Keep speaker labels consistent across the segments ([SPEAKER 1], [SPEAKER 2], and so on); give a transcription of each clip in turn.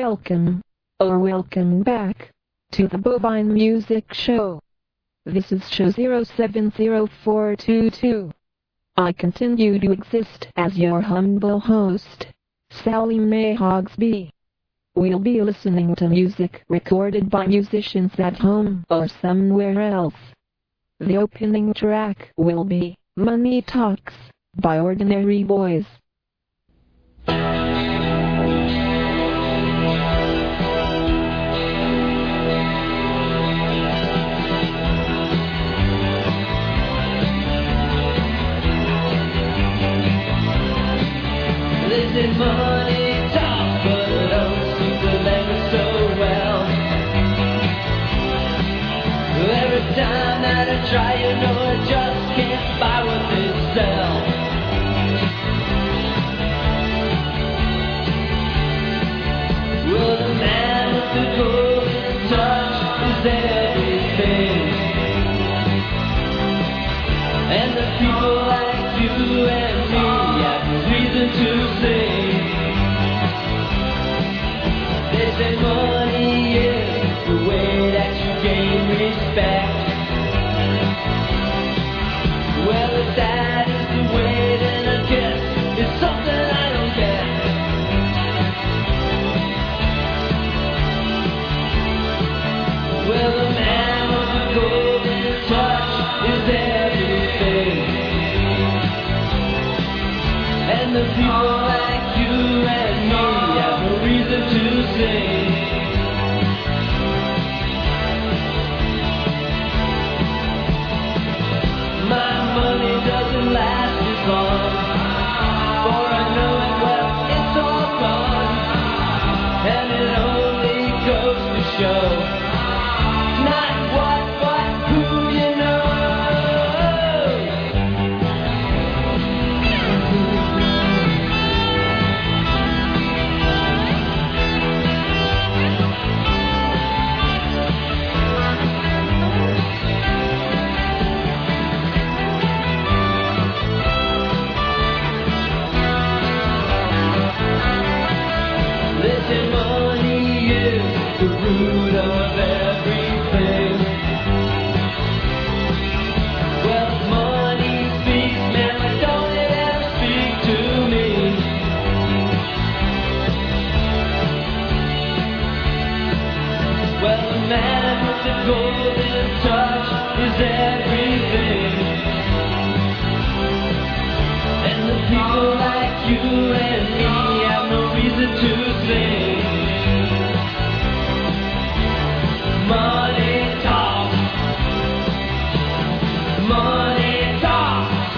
[SPEAKER 1] Welcome, or welcome back, to the Bovine Music Show. This is show 070422. I continue to exist as your humble host, Sally Mae Hogsby. We'll be listening to music recorded by musicians at home or somewhere else. The opening track will be Money Talks by Ordinary Boys.
[SPEAKER 2] They say money talks, but it don't seem to land so well. Every time that I try, you know I just can't buy what they sell. Well, the man with the golden touch is everything, and the people like you and me have no reason to sing. They say money is the way that you gain respect. Well, if that is the way, then I guess it's something I don't get. Well, the man with the golden touch is everything, and the people like you and me have no reason to sing. My money doesn't last as long, for I know it well, it's all gone, and it only goes to show not what, but who you know. They say money is the root of everything. Well, if money speaks, man, why don't it ever speak to me? Well, the man with the golden touch is everything, and the people like you and me have no reason to sing. Money talks, money talks,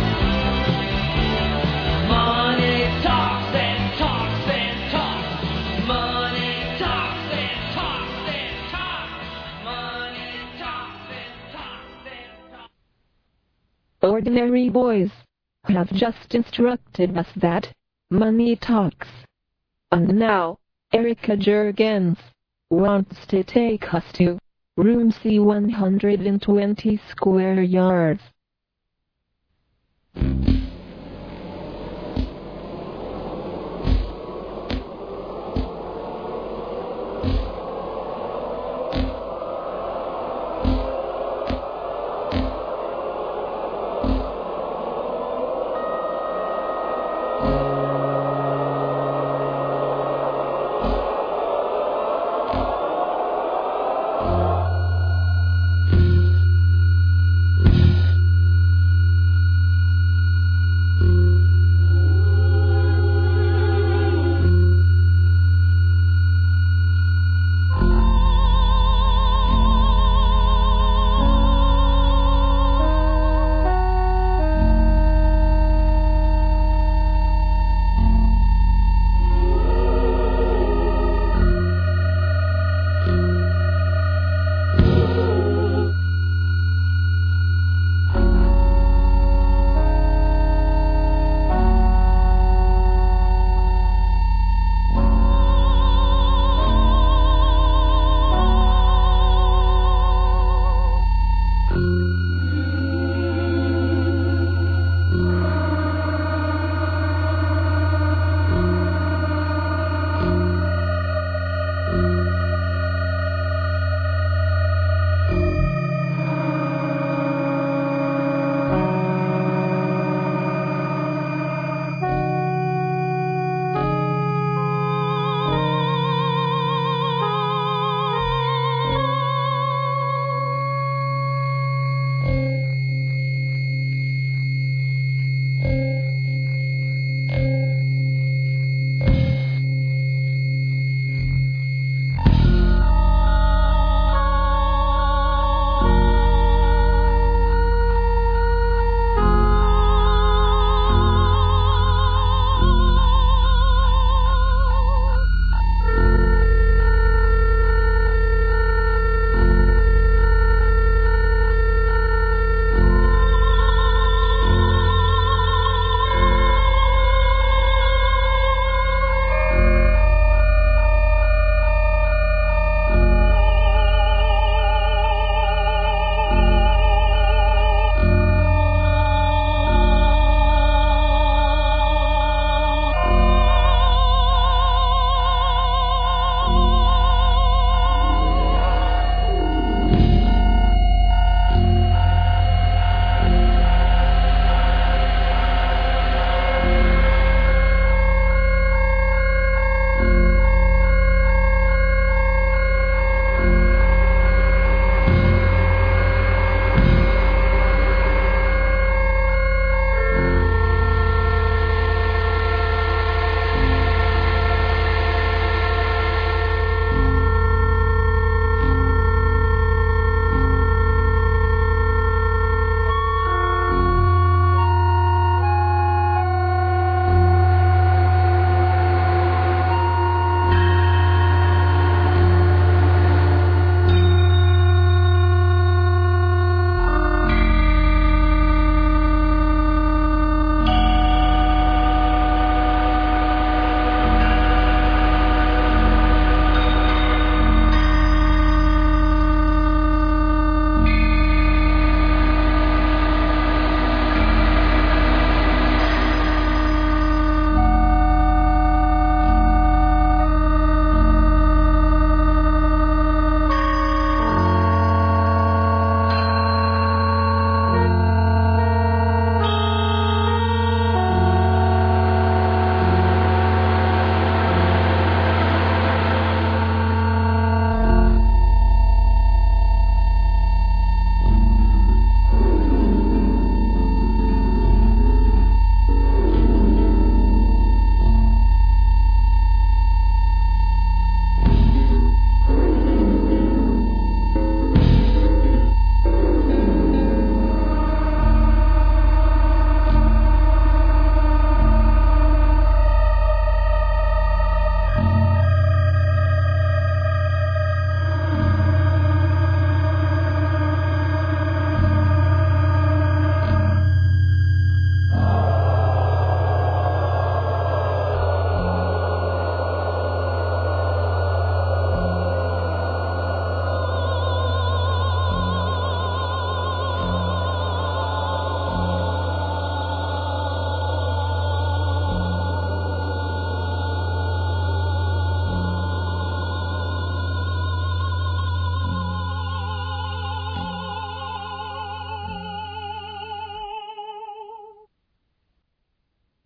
[SPEAKER 2] money talks and talks and talks, money talks and talks and talks, money talks and talks and talks.
[SPEAKER 1] Ordinary Boys have just instructed us that money talks. And now, Erica Jurgens wants to take us to room C120 square yards.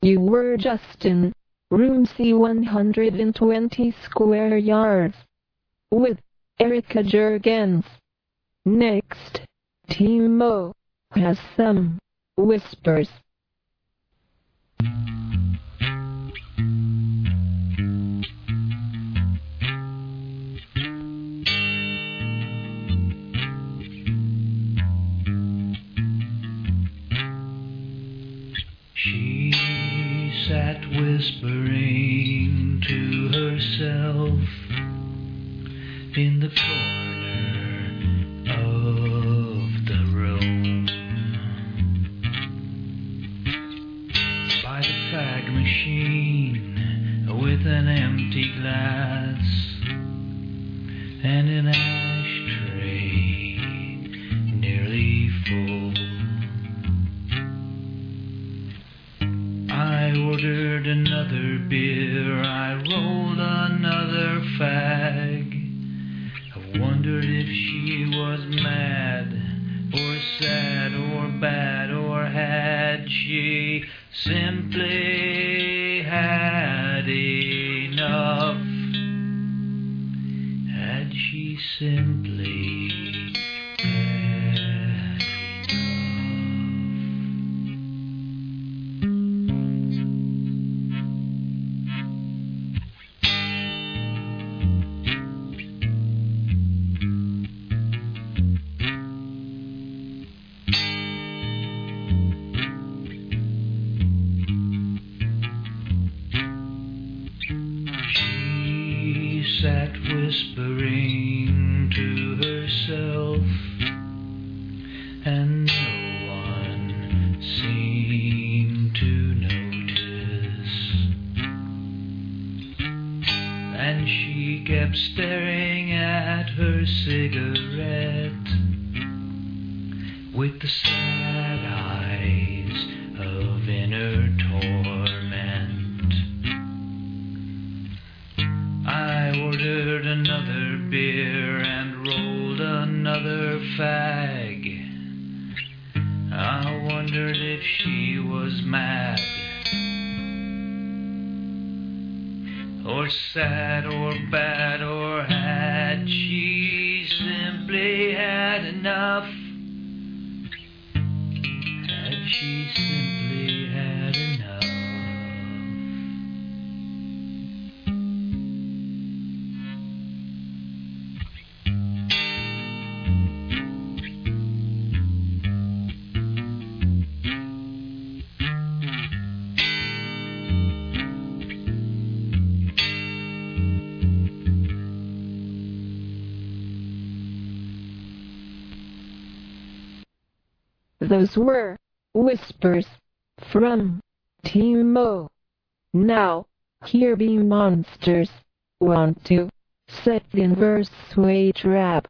[SPEAKER 1] You were just in room C120 square yards with Erica Jurgens. Next, Timo has some whispers.
[SPEAKER 3] She sat whispering to herself in the corner of the room by the fag machine with an empty glass and an ashtray nearly full. I ordered another beer, I rolled another fag. I wondered if she was mad, or sad, or bad, or had she simply had enough? Had she simply had enough? She sat whispering to herself, and no one seemed to notice. And she kept staring at her cigarette with the sad eyes of inner torment. I ordered another beer and rolled another fag. I wondered if she was mad, or sad, or bad, or had she simply had enough? Had she simply had enough?
[SPEAKER 1] Those were whispers from Timo. Now, here be monsters. Want to set the inverse sway trap.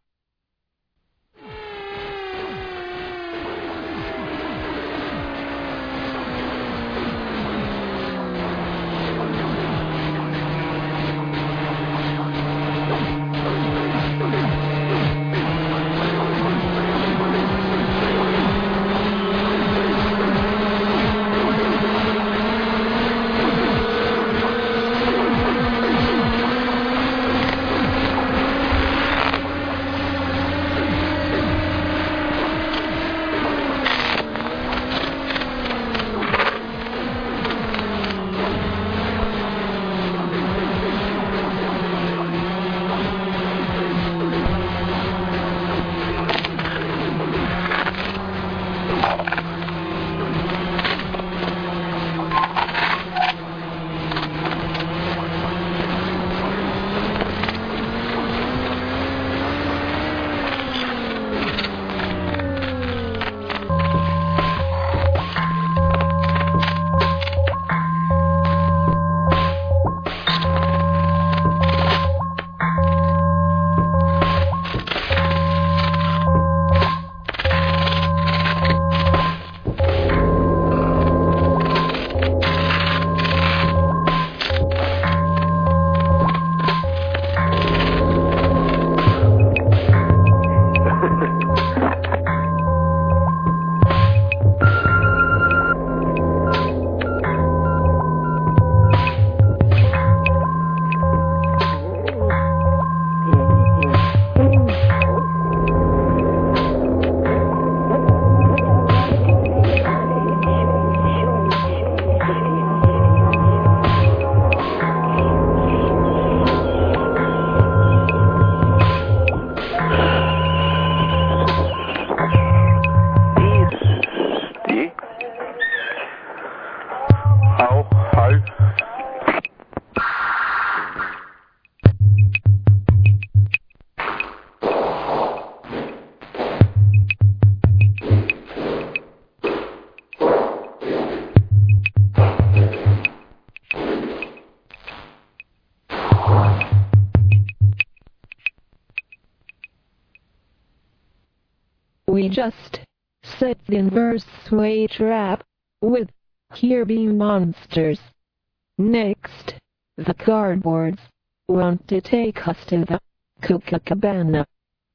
[SPEAKER 1] just set the inverse sway trap with Here Be Monsters. Next, the cardboards want to take us to the Copacabana.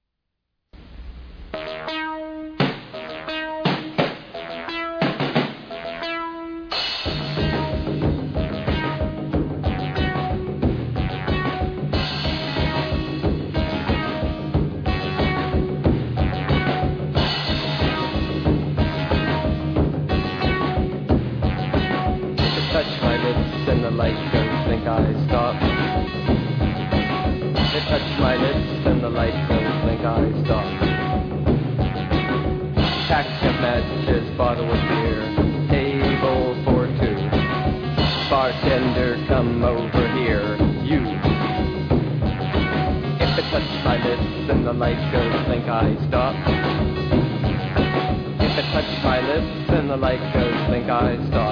[SPEAKER 4] Touch my lips and the light goes, think I stop. It touched my lips and the light goes, think I stop. Pack of matches, bottle of beer, table for two. Bartender, come over here, you. If it touched my lips and the light goes, think I stop. If it touched my lips and the light goes, think I stop.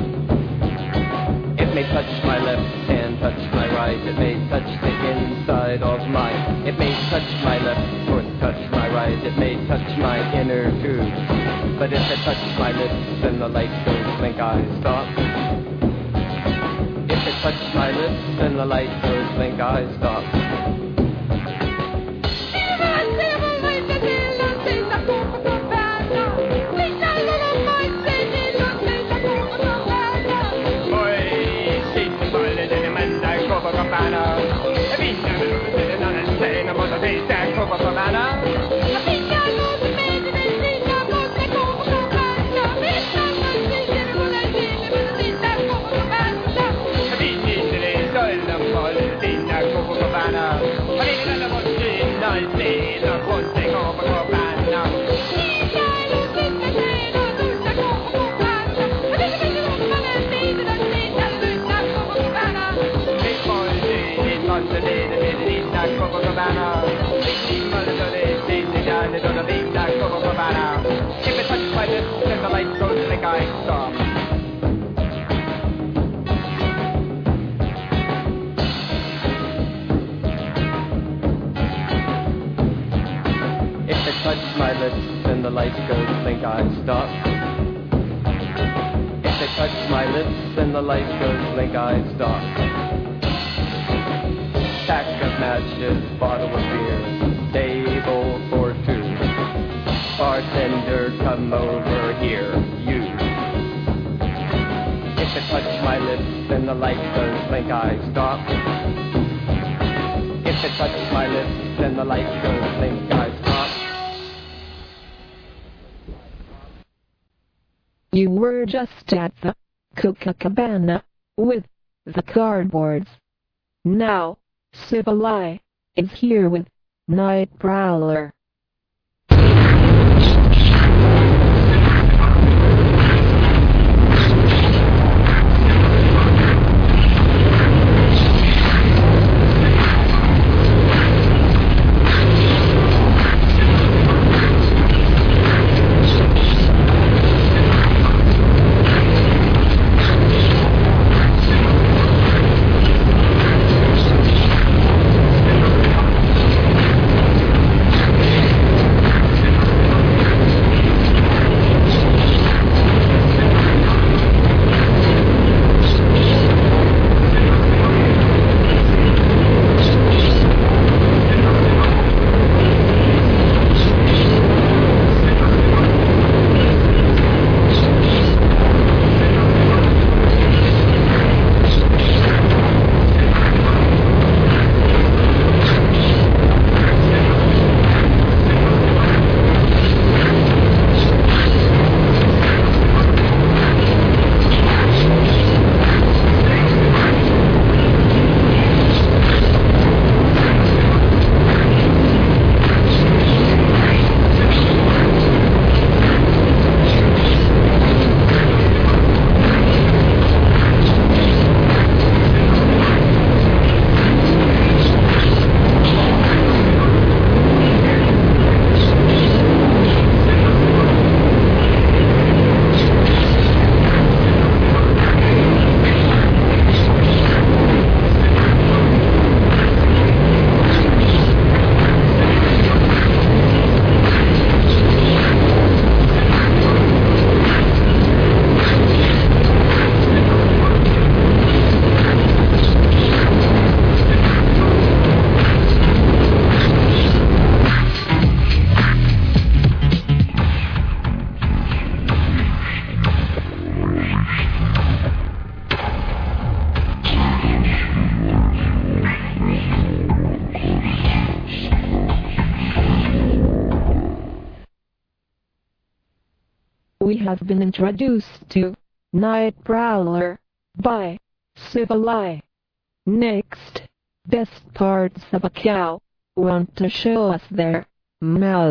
[SPEAKER 4] It may touch my left and touch my right. It may touch the inside of mine. It may touch my left or touch my right. It may touch my inner tube. But if it touches my lips, then the light goes, think I stop. If it touches my lips, then the light goes, think I stop. If it touches my lips, then the light goes, think I stop. If it touches my lips, then the light goes, think I stop. If it touches my lips, then the light goes, think I stop. Pack of matches, bottle of beer, table for two. Bartender, come over here, you. If it touches my lips, then the light goes, think I stop. If it touches my lips, then the light goes, think I stop.
[SPEAKER 1] You were just at the Copacabana with the cardboards. Now, Civilized is here with Night Prowler. have been introduced to Night Prowler by Civileye. Next, best parts of a cow want to show us their mouth.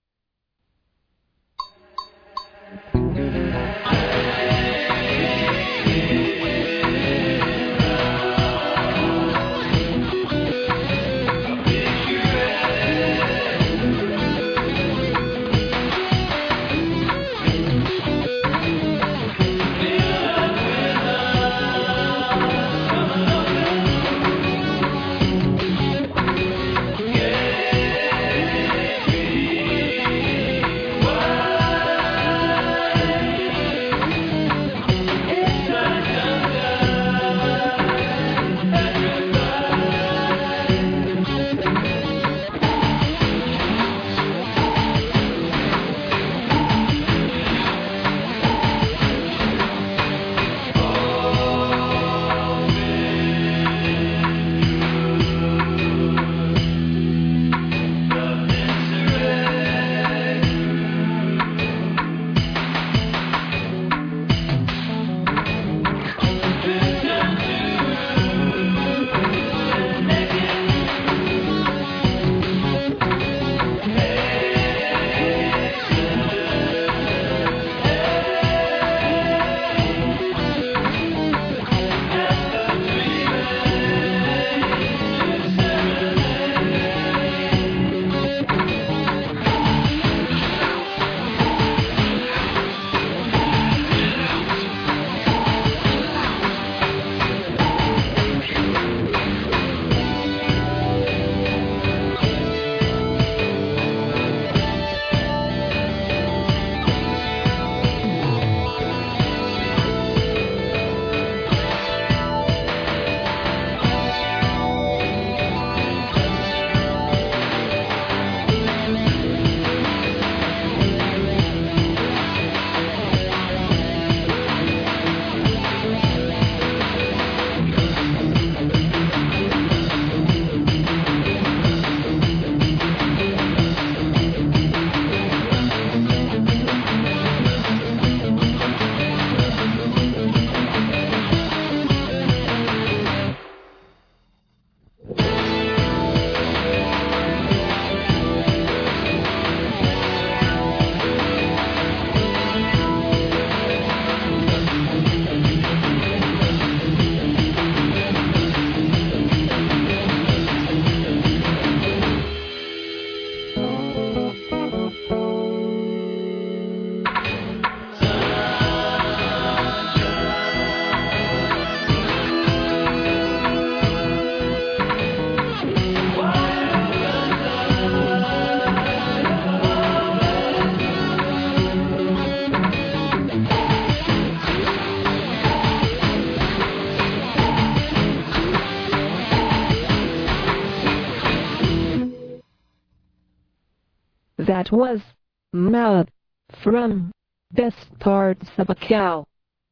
[SPEAKER 1] That was Mouth from Best Parts of a Cow.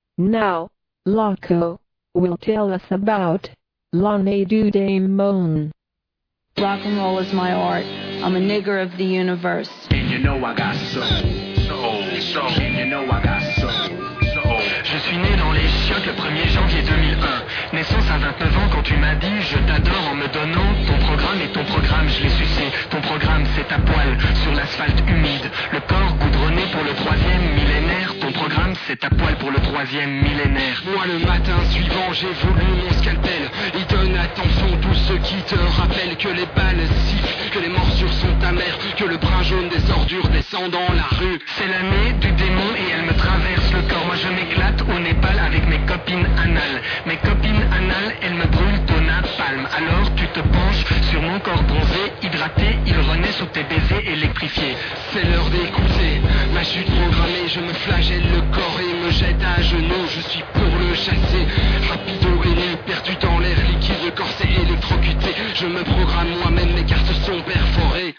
[SPEAKER 1] Now, Loco will tell us about L'année du démon.
[SPEAKER 5] Rock and roll is my art. I'm a nigger of the universe.
[SPEAKER 6] And you know I got soul. And you know I got soul.
[SPEAKER 7] Je suis né dans les chiottes le 1er janvier 2001. Naissance à 29 ans quand tu m'as dit je t'adore en me donnant ton programme. Et ton programme je l'ai sucé. Ton programme c'est à poil sur l'asphalte humide. Le corps goudronné pour le 3e millénaire. Ton programme c'est à poil pour le 3e millénaire.
[SPEAKER 6] Moi le matin suivant j'ai voulu mon scalpel. Il donne attention tous ceux qui te rappellent que les balles sifflent, que les morsures sont amères, que le brin jaune des ordures descend dans la rue.
[SPEAKER 7] C'est l'année du démon et elle me traverse le corps. Moi je m'éclate au Népal avec mes copines anales. Mes copines anales, elles me brûlent au napalm. Alors tu te penches sur mon corps bronzé, hydraté, il renaît sous tes baisers électrifiés.
[SPEAKER 6] C'est l'heure d'écouter ma chute programmée. Je me flagelle le corps et me jette à genoux. Je suis pour le chasser, rapido et nu, perdu dans l'air liquide, le corset électrocuté. Je me programme moi-même, mes cartes sont perforées.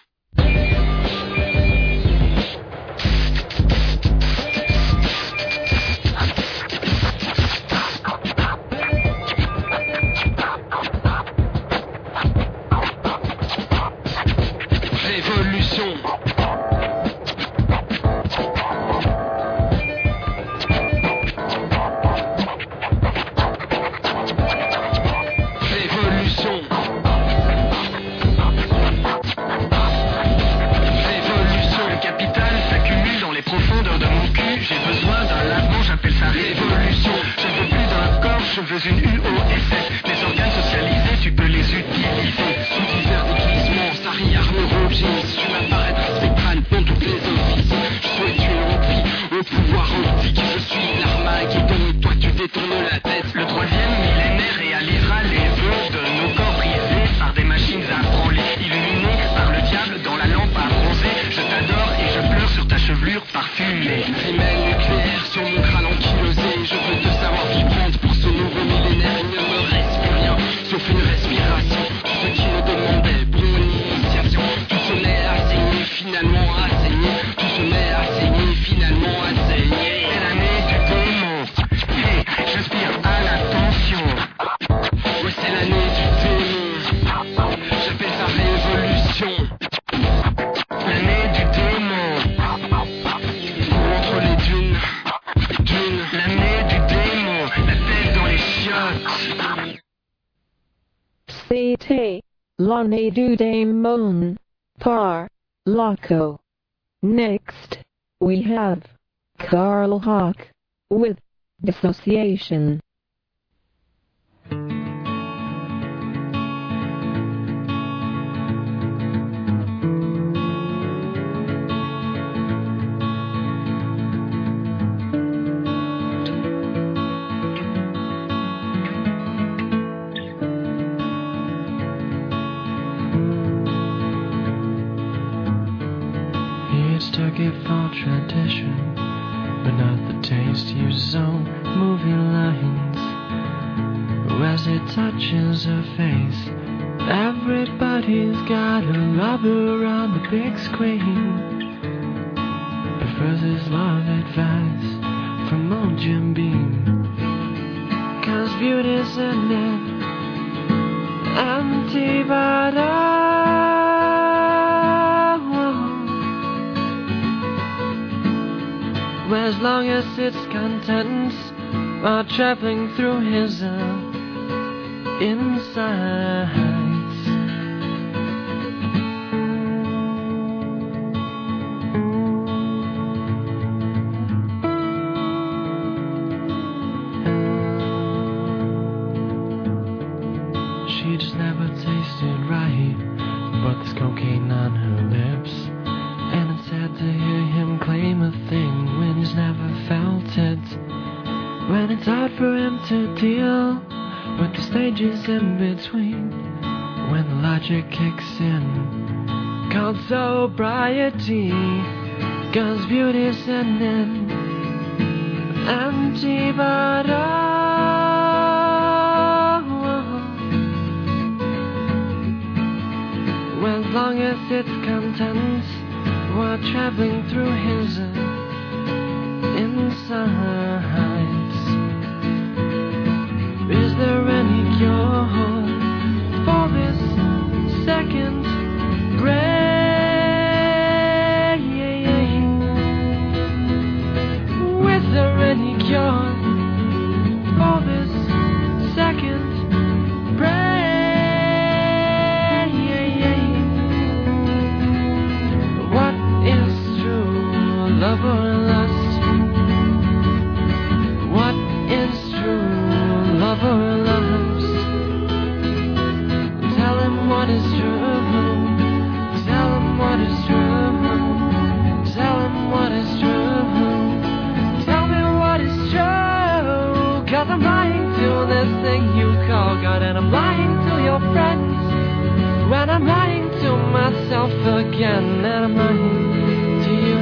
[SPEAKER 7] je veux une UOSS. Les organes socialisés, tu peux les utiliser. Sous divers déguisements, Sari, Arnaud, Roger, tu m'apparaîtras spectral dans toutes les offices. Je souhaite une longue vie au pouvoir optique. Je suis l'Armageddon, toi tu détournes la tête. Le troisième millénaire réalisera les vœux de nos corps brisés par des machines à branler, illuminés par le diable dans la lampe à bronzer. Je t'adore et je pleure sur ta chevelure parfumée. Rimel nucléaire sur mon crâne ankylosé. Je veux te savoir vibrante pour ce nouveau millénaire. Il ne me reste plus rien sauf une respiration. Tout ce qui me demandait pour mon initiation. Tout se met à saigner, finalement à saigner. Tout se met à saigner, finalement à saigner. C'est l'année du démon. Hey, j'aspire à l'attention. Ouais, c'est l'année du démon. J'appelle ça révolution. L'année du démon. Entre les dunes. L'année du démon. La tête dans les chiottes.
[SPEAKER 1] C'était l'année du démon par Loco. Next, we have Carl Hawk with Dissociation.
[SPEAKER 3] It's turkey for tradition, but not the taste you zone. Movie lines, as it touches her face, everybody's got a rubber on the big screen. Prefers his love advice from old Jim Beam, 'cause beauty's in it, empty but as long as its contents are traveling through his insides. She just never tasted right, but there's cocaine on her lips. And it's sad to hear him claim a thing when he's never felt it. When it's hard for him to deal with the stages in between. When the logic kicks in, called sobriety. 'Cause beauty's in it, empty but as long as its contents while traveling through his insides. Is there any cure for this second brain? Is there any cure for this second brain? What is true, love or lust? What is true, love or lust? Tell him what is true. Tell him what is true. Tell him what is true. Tell me what is true. 'Cause I'm lying to this thing you call God, and I'm lying to your friends. When I'm lying to myself again, and I'm lying to you.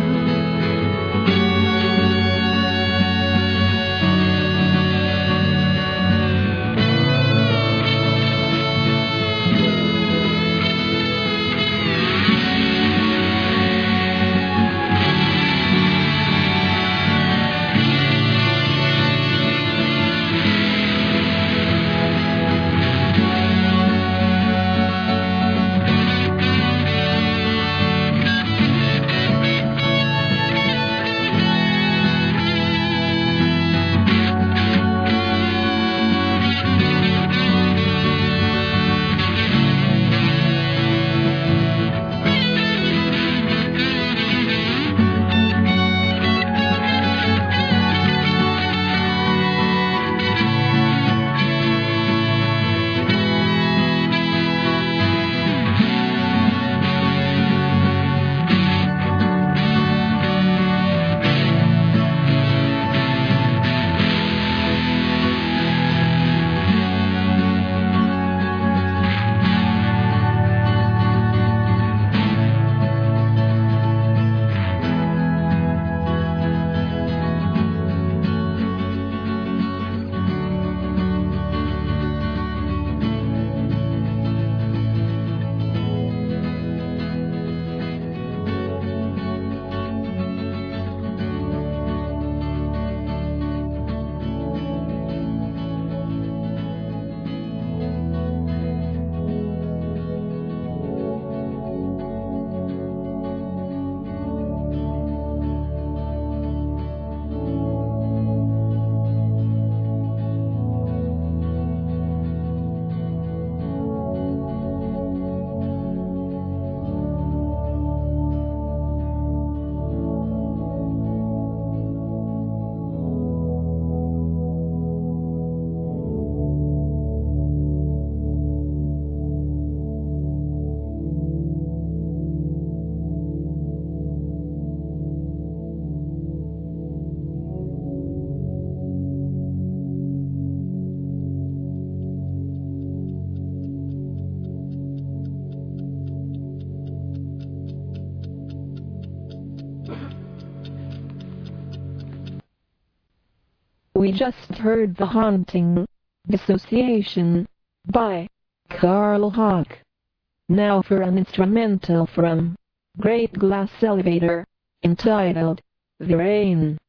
[SPEAKER 1] We just heard The Haunting Dissociation by Carl Hawk. Now for an instrumental from Great Glass Elevator, entitled The Rain.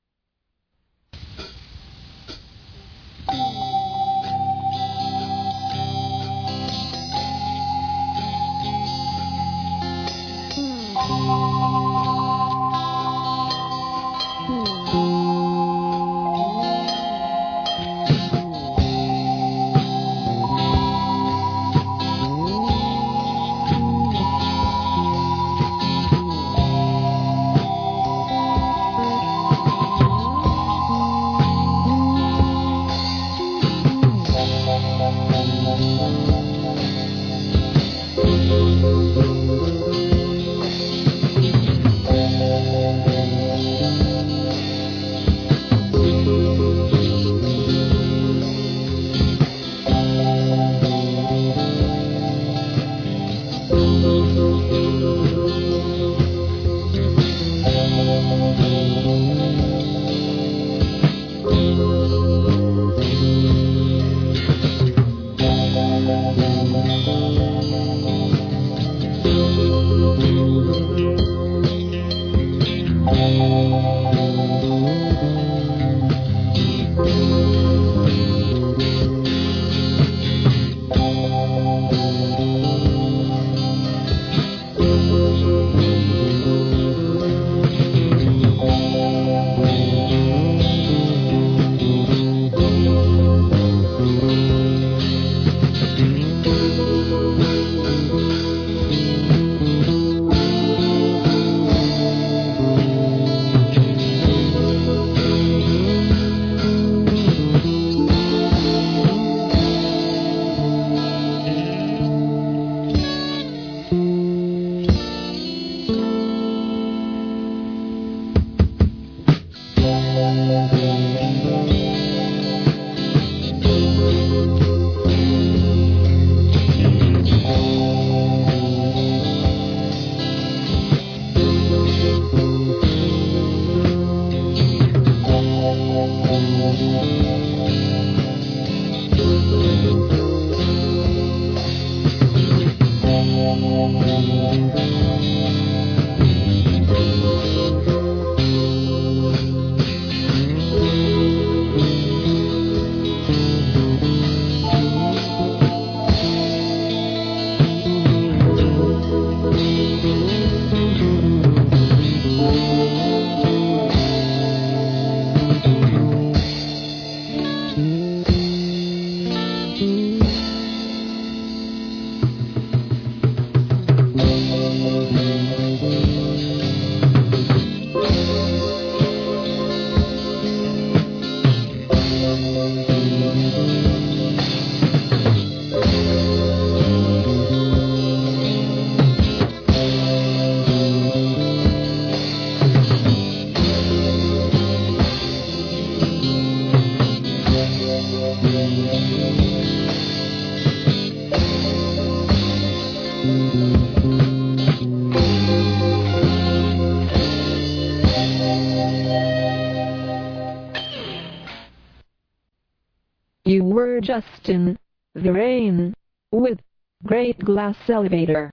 [SPEAKER 1] You were just in The Rain with Great Glass Elevator.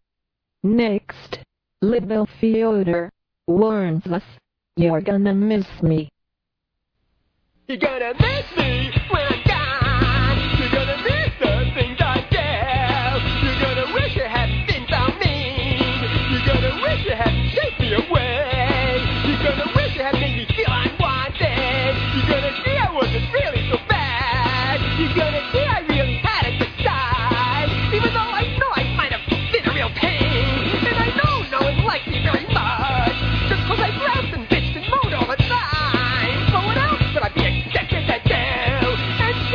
[SPEAKER 1] Next, Little Fyodor warns us, you're gonna miss me.
[SPEAKER 8] You're gonna miss me when I'm gone. You're gonna miss the things I do. You're gonna wish you hadn't been so mean. You're gonna wish you hadn't chased me away. You're gonna wish you hadn't made me feel unwanted. You're gonna see I wasn't really so bad. You're gonna see I really had a good time. Even though I know I might have been a real pain. And I know no one likes me very much. Just 'cause I groused and bitched and moaned all the time. But what else would I be expected to do? And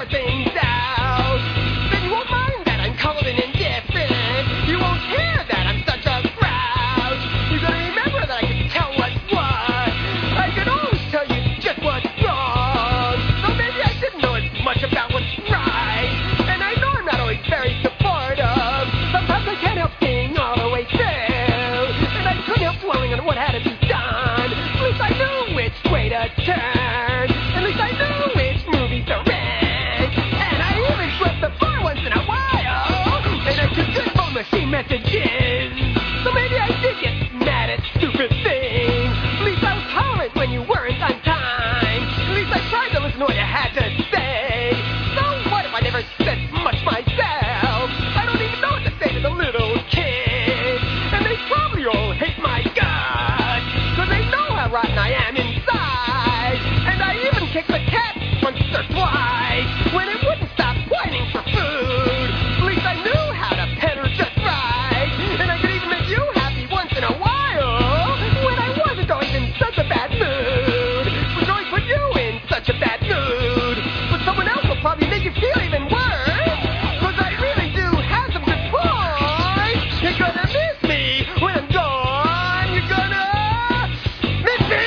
[SPEAKER 8] sort things out. Then you won't mind that I'm cold and indifferent. You won't care that I'm such a grouch. You're gonna remember that I can tell what's what. I can always tell you just what's wrong. So maybe I didn't know as much about what's right. And I know I'm not always very supportive. Sometimes I can't help seeing all the way through. And I couldn't help dwelling on what had to be done. At least I knew which way to turn. At least I knew which movie to rent. And I even swept the floor once in a while. And I took good phone machine messages. So maybe I did get mad at stupid things. At least I was tolerant when you weren't on time. At least I tried to listen to what you had to say. So what if I never said much myself? I don't even know what to say to the little kids. And they probably all hate my guts. Cause they know how rotten I am inside. And I even kicked the cat once or twice when it wouldn't stop whining for food. At least I knew how to pet her just right. And I could even make you happy once in a while when I wasn't always in such a bad mood. Which always put you in such a bad mood. But someone else will probably make you feel even worse. Cause I really do have some good points. You're gonna miss me when I'm gone. You're gonna miss me.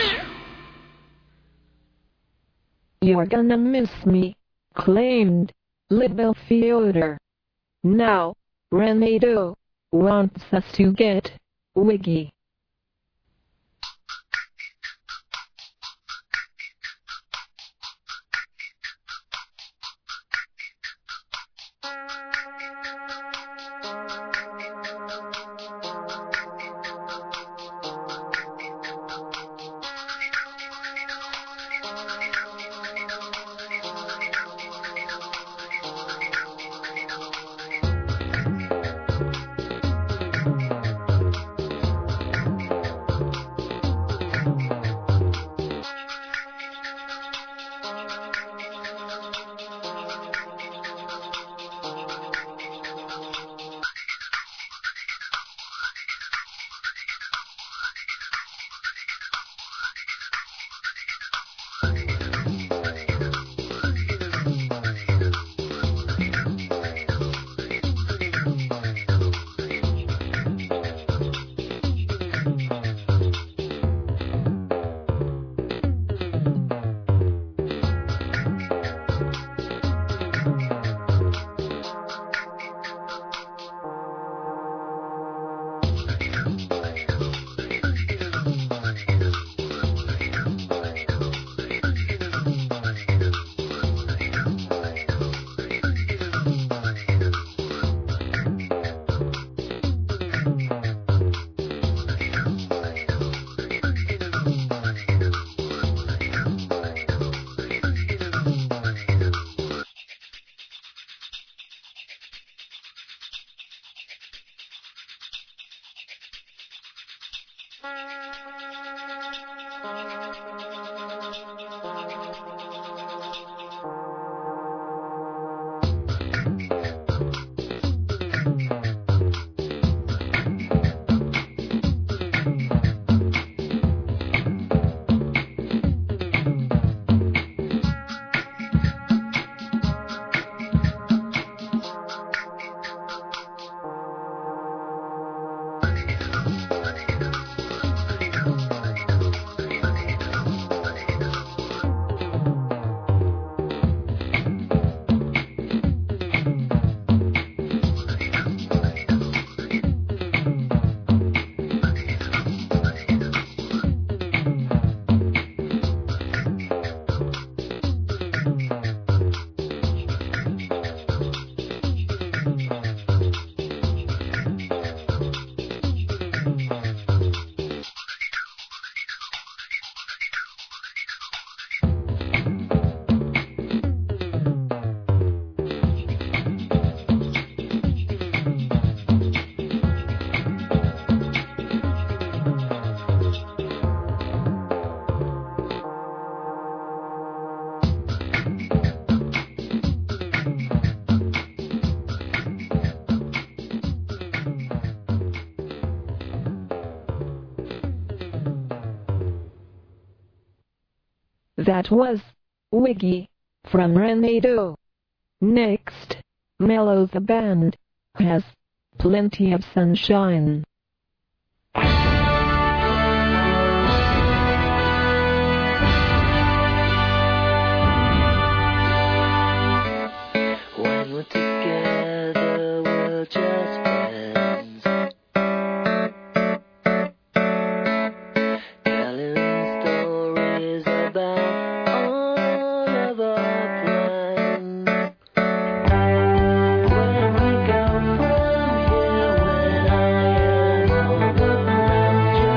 [SPEAKER 1] You're gonna miss me, claimed Little Theodore. Now, Renato wants us to get wiggy. That was Wiggy from Renato. Next, Mellow the Band has Plenty of Sunshine.
[SPEAKER 2] When we're together, we're just friends. Telling stories about all of our plans. When we go from here, when I am all around you,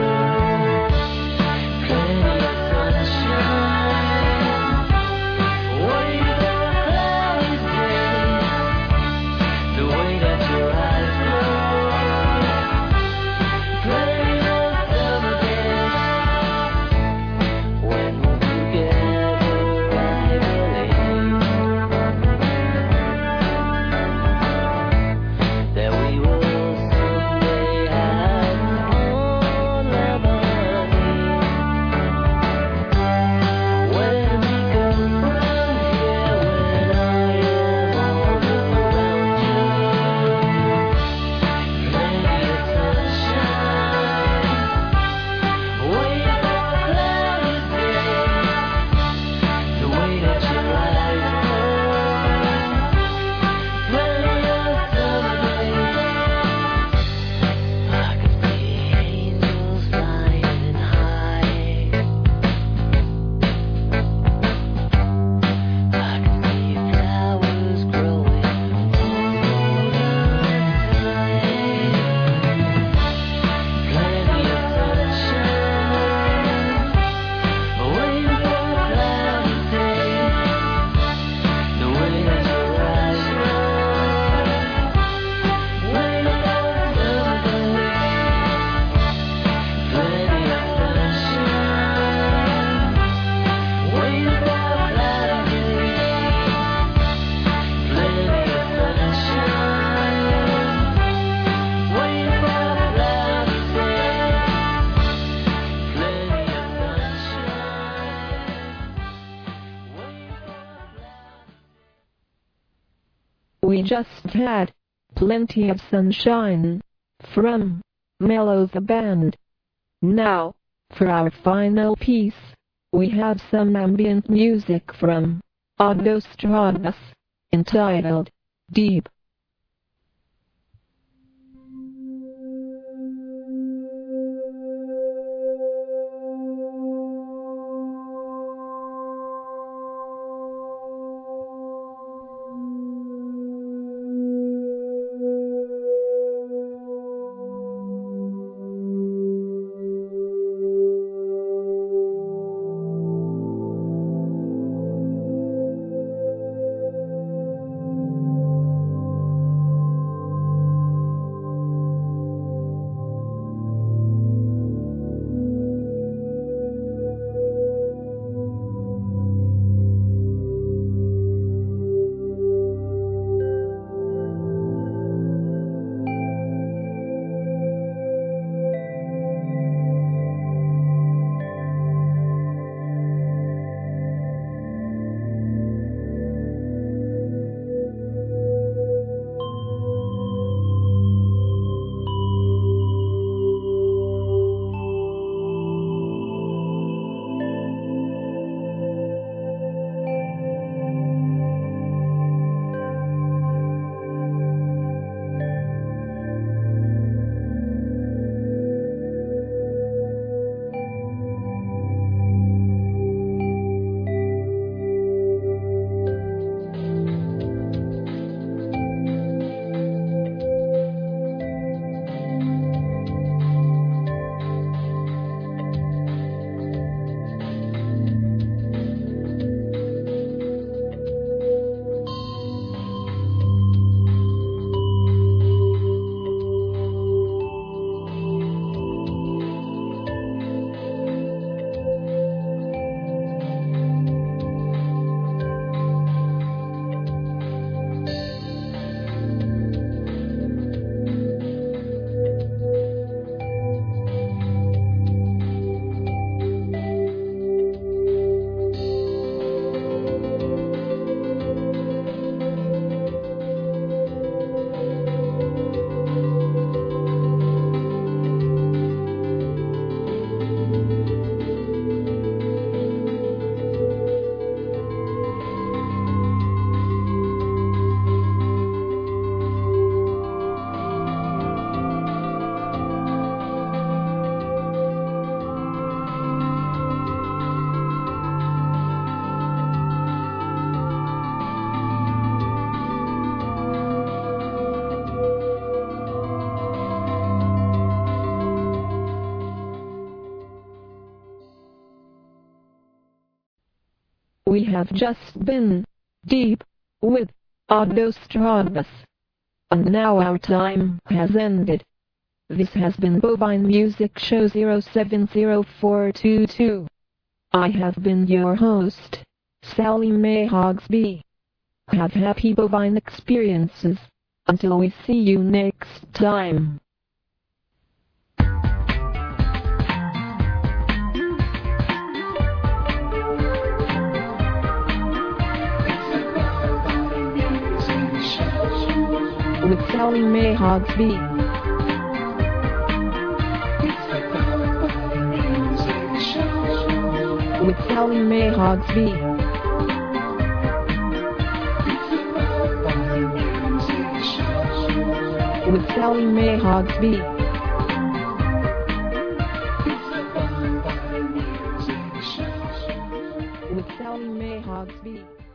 [SPEAKER 2] plenty of sunshine. Wait for cloudy days, the way that your eyes glow. Plenty of summer days, when we're together, I believe that we will someday have all of our needs. When we go from here, when I am all around you, plenty of sunshine. Wait for cloudy days, the way that your eyes glow. Plenty of summer days, I can see angels flying high. I can see flowers growing all the time. Plenty of sunshine. Wait for cloudy days, the way that your eyes glow. Wait for summer days. Plenty of sunshine. Wait for cloudy days. Plenty of sunshine. Wait for cloudy days. Plenty of sunshine.
[SPEAKER 1] We just had Plenty of Sunshine from Mellow the Band. Now, for our final piece, we have some ambient music from Autostradas, entitled Deep. We have just been deep with Autostradas. And now our time has ended. This has been Bovine Music Show 070422. I have been your host, Sally Mae Hogsby. Have happy bovine experiences. Until we see you next time. With Sally Mae Hogsby. With Sally Mae Hogsby. With Sally Mae Hogsby. With Sally Mae Hogsby.